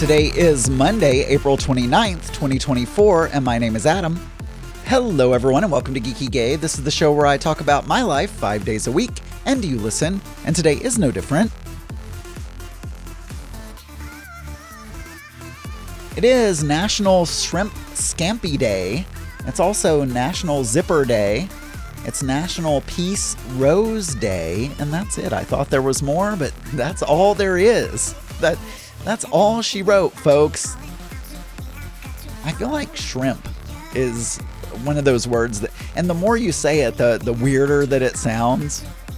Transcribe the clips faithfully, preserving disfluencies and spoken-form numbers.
Today is Monday, April twenty-ninth, twenty twenty-four, and my name is Adam. Hello everyone and welcome to Geeky Gay. This is the show where I talk about my life five days a week, and you listen, and today is no different. It is National Shrimp Scampi Day. It's also National Zipper Day. It's National Peace Rose Day, and that's it. I thought there was more, but that's all there is. That That's all she wrote, folks. I feel like shrimp is one of those words that, and the more you say it, the, the weirder that it sounds.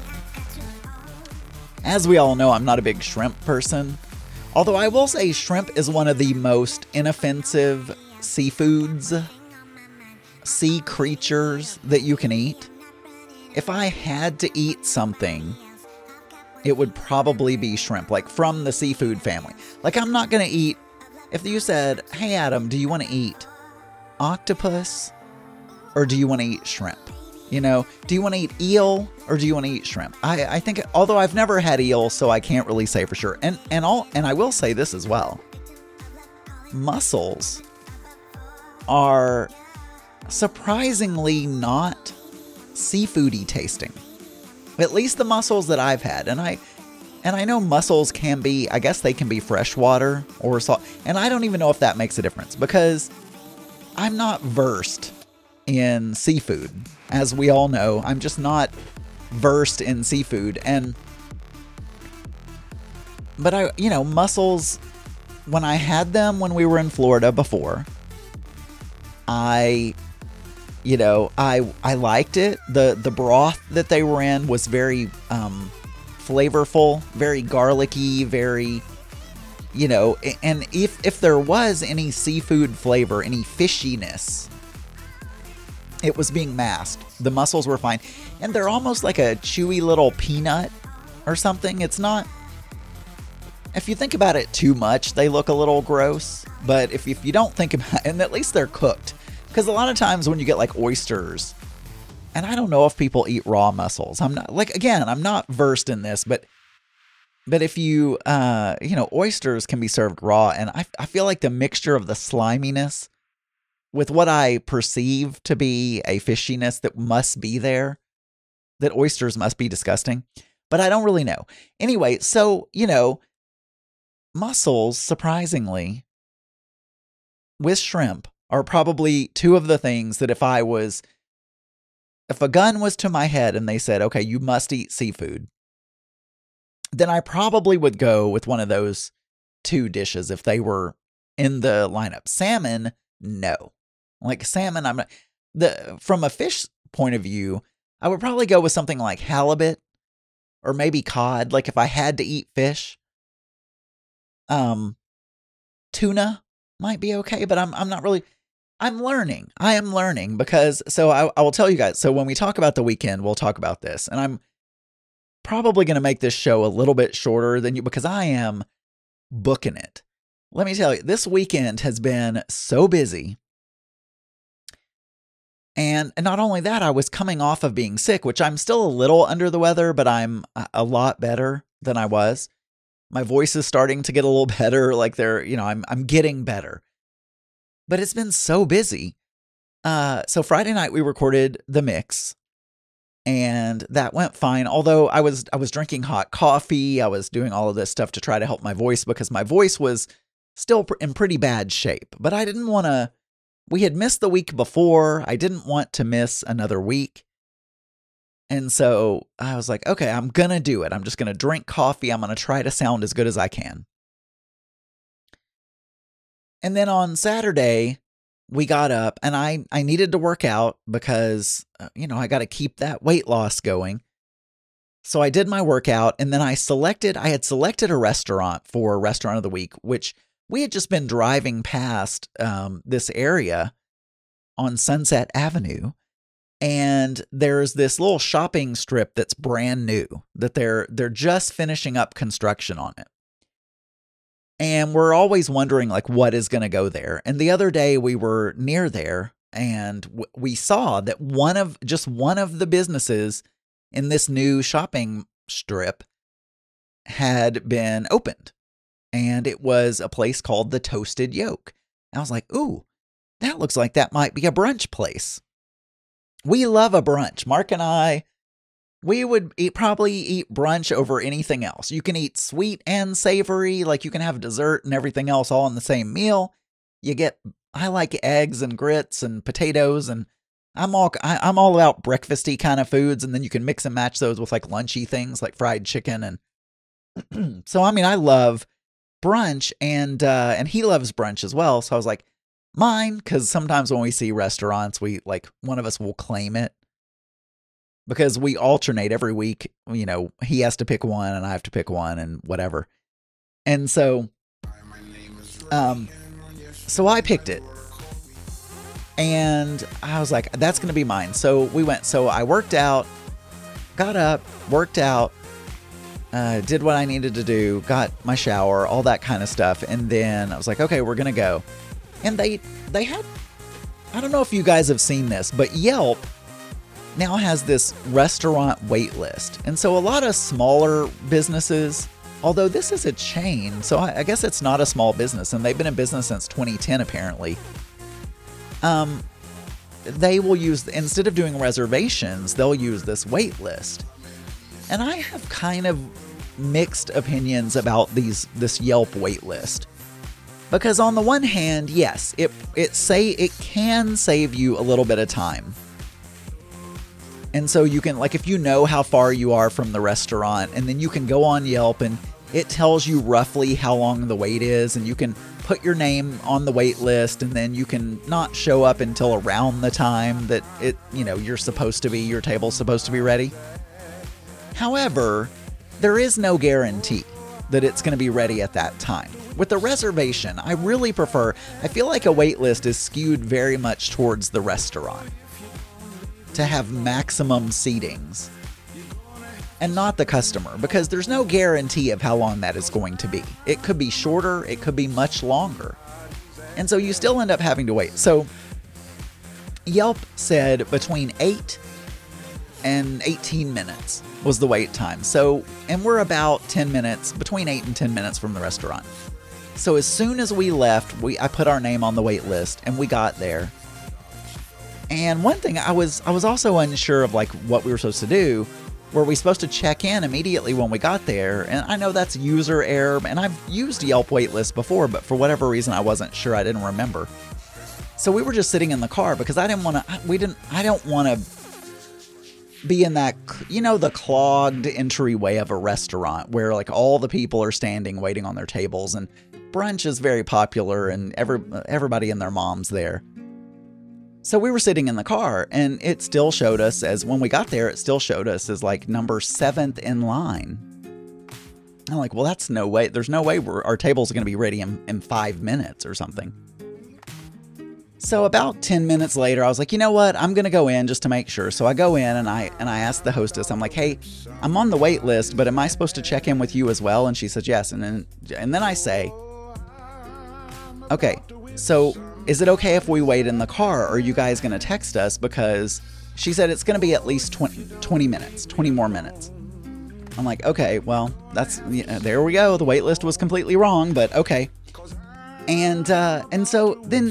As we all know, I'm not a big shrimp person. Although I will say shrimp is one of the most inoffensive seafoods, sea creatures that you can eat. If I had to eat something, it would probably be shrimp, like from the seafood family. Like, I'm not going to eat, if you said, hey, Adam, do you want to eat octopus or do you want to eat shrimp? You know, do you want to eat eel or do you want to eat shrimp? I, I think, although I've never had eel, so I can't really say for sure. And, and, all, and I will say this as well. Mussels are surprisingly not seafoody tasting. At least the mussels that I've had. And I and I know mussels can be, I guess they can be freshwater or salt. And I don't even know if that makes a difference because I'm not versed in seafood. As we all know, I'm just not versed in seafood. And but I, you know, mussels, when I had them when we were in Florida before, I You know, I I liked it. The the broth that they were in was very um, flavorful, very garlicky, very, you know, and if if there was any seafood flavor, any fishiness, it was being masked. The mussels were fine. And they're almost like a chewy little peanut or something. It's not, if you think about it too much, they look a little gross. But if, if you don't think about it, and at least they're cooked. Because a lot of times when you get like oysters, and I don't know if people eat raw mussels. I'm not, like, again, I'm not versed in this, but but if you, uh, you know, oysters can be served raw. And I, I feel like the mixture of the sliminess with what I perceive to be a fishiness that must be there, that oysters must be disgusting. But I don't really know. Anyway, so, you know, mussels, surprisingly, with shrimp, are probably two of the things that if I was, if a gun was to my head and they said, okay, you must eat seafood, then I probably would go with one of those two dishes if they were in the lineup. Salmon, no. Like salmon, I'm not, the, from a fish point of view, I would probably go with something like halibut or maybe cod. Like if I had to eat fish, um, tuna might be okay, but I'm, I'm not really, I'm learning. I am learning because, so I, I will tell you guys, so when we talk about the weekend, we'll talk about this. And I'm probably going to make this show a little bit shorter than you because I am booking it. Let me tell you, this weekend has been so busy. And, and not only that, I was coming off of being sick, which I'm still a little under the weather, but I'm a, a lot better than I was. My voice is starting to get a little better. Like they're, you know, I'm, I'm getting better. But it's been so busy. Uh, so Friday night we recorded the mix, and that went fine. Although I was I was drinking hot coffee, I was doing all of this stuff to try to help my voice because my voice was still in pretty bad shape. But I didn't want to. We had missed the week before. I didn't want to miss another week, and so I was like, okay, I'm gonna do it. I'm just gonna drink coffee. I'm gonna try to sound as good as I can. And then on Saturday, we got up and I, I needed to work out because, uh, you know, I got to keep that weight loss going. So I did my workout and then I selected, I had selected a restaurant for Restaurant of the Week, which we had just been driving past um, this area on Sunset Avenue. And there's this little shopping strip that's brand new that they're, they're just finishing up construction on it. And we're always wondering, like, what is going to go there. And the other day we were near there and w- we saw that one of, just one of the businesses in this new shopping strip had been opened. and it was a place called the Toasted Yolk. I was like, ooh, that looks like that might be a brunch place. We love a brunch. Mark and I, we would eat, probably eat brunch over anything else. You can eat sweet and savory, like you can have dessert and everything else all in the same meal. You get, I like eggs and grits and potatoes, and I'm all I, I'm all about breakfasty kind of foods, and then you can mix and match those with like lunchy things like fried chicken. And so, I mean, I love brunch, and uh, and he loves brunch as well. So I was like, mine, because sometimes when we see restaurants, we like one of us will claim it because we alternate every week. You know, he has to pick one, and I have to pick one, and whatever. And so, um, so I picked it. And I was like, that's going to be mine. So we went. So I worked out, got up, worked out, uh, did what I needed to do, got my shower, all that kind of stuff. And then I was like, okay, we're going to go. And they, they had, I don't know if you guys have seen this, but Yelp now has this restaurant wait list. And so a lot of smaller businesses, although this is a chain, so I, I guess it's not a small business, and they've been in business since twenty ten apparently. Um, they will use, instead of doing reservations, they'll use this wait list. And I have kind of mixed opinions about these, this Yelp wait list. Because on the one hand, yes, it, it say, it can save you a little bit of time. And so you can, like, if you know how far you are from the restaurant, and then you can go on Yelp and it tells you roughly how long the wait is, and you can put your name on the wait list, and then you can not show up until around the time that it, you know, you're supposed to be, your table's supposed to be ready. However, there is no guarantee that it's going to be ready at that time. With the reservation, I really prefer, I feel like a wait list is skewed very much towards the restaurant to have maximum seatings, and not the customer, because there's no guarantee of how long that is going to be. It could be shorter, it could be much longer. And so you still end up having to wait. So Yelp said between eight and eighteen minutes was the wait time. So, and we're about ten minutes, between eight and ten minutes from the restaurant. So as soon as we left, we I put our name on the wait list, and we got there. And one thing I was I was also unsure of, like, what we were supposed to do. Were we supposed to check in immediately when we got there? And I know that's user error, and I've used Yelp waitlist before, but for whatever reason I wasn't sure. I didn't remember. So we were just sitting in the car because I didn't want to. We didn't. I don't want to be in that, you know, the clogged entryway of a restaurant where like all the people are standing waiting on their tables, and brunch is very popular, and every everybody and their mom's there. So we were sitting in the car, and it still showed us as when we got there, it still showed us as like number seventh in line. I'm like, well, that's no way. There's no way we're, our tables are going to be ready in, in five minutes or something. So about ten minutes later, I was like, you know what? I'm going to go in just to make sure. So I go in and I and I asked the hostess, I'm like, hey, I'm on the wait list, but am I supposed to check in with you as well? And she says yes. And then and then I say, okay, so is it okay if we wait in the car, or are you guys going to text us? Because she said it's going to be at least twenty, twenty minutes, twenty more minutes. I'm like, okay, well, that's, you know, there we go. The wait list was completely wrong, but okay. And, uh, and so then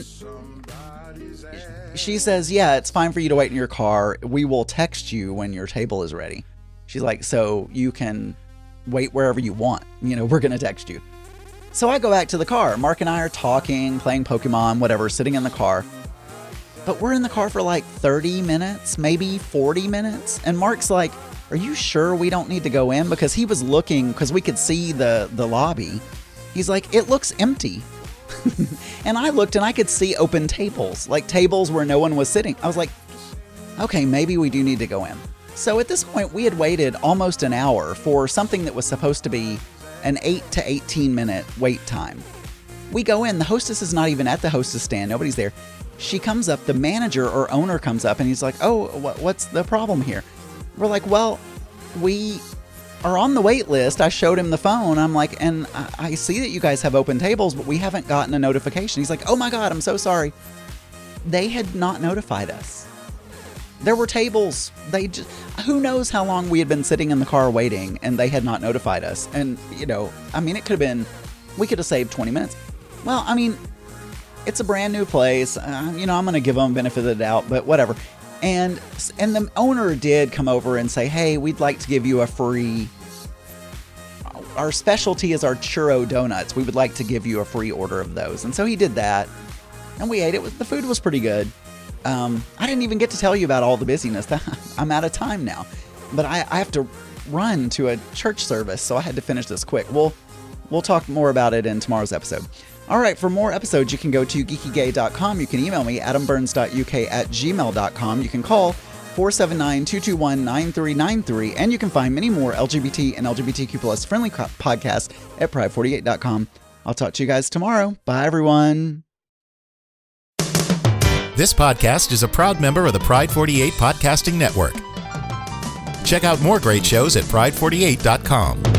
she says, yeah, it's fine for you to wait in your car. We will text you when your table is ready. She's like, so you can wait wherever you want. You know, we're going to text you. So I go back to the car. Mark and I are talking, playing Pokemon, whatever, sitting in the car. But we're in the car for like thirty minutes, maybe forty minutes. And Mark's like, are you sure we don't need to go in? Because he was looking, because we could see the, the lobby. He's like, it looks empty. And I looked and I could see open tables, like tables where no one was sitting. I was like, okay, maybe we do need to go in. So at this point, we had waited almost an hour for something that was supposed to be an eight to eighteen minute wait time. We go in, the hostess is not even at the hostess stand, nobody's there. She comes up, the manager or owner comes up, and he's like, oh, wh- what's the problem here? We're like, well, we are on the wait list. I showed him the phone. I'm like, and I, I see that you guys have open tables, but we haven't gotten a notification. He's like, oh my God, I'm so sorry. They had not notified us. There were tables. They just, who knows how long we had been sitting in the car waiting, and they had not notified us. And, you know, I mean, it could have been we could have saved twenty minutes. Well, I mean, it's a brand new place. Uh, you know, I'm going to give them benefit of the doubt, but whatever. And and the owner did come over and say, hey, we'd like to give you a free, our specialty is our churro donuts. We would like to give you a free order of those. And so he did that, and we ate it. The food was pretty good. Um, I didn't even get to tell you about all the busyness. I'm out of time now. But I, I have to run to a church service, so I had to finish this quick. We'll, we'll talk more about it in tomorrow's episode. All right, for more episodes, you can go to geeky gay dot com. You can email me, adam burns dot u k at gmail dot com. You can call four seven nine, two two one, nine three nine three. And you can find many more L G B T and L G B T Q plus friendly podcasts at pride forty-eight dot com. I'll talk to you guys tomorrow. Bye, everyone. This podcast is a proud member of the Pride forty-eight Podcasting Network. Check out more great shows at pride forty-eight dot com.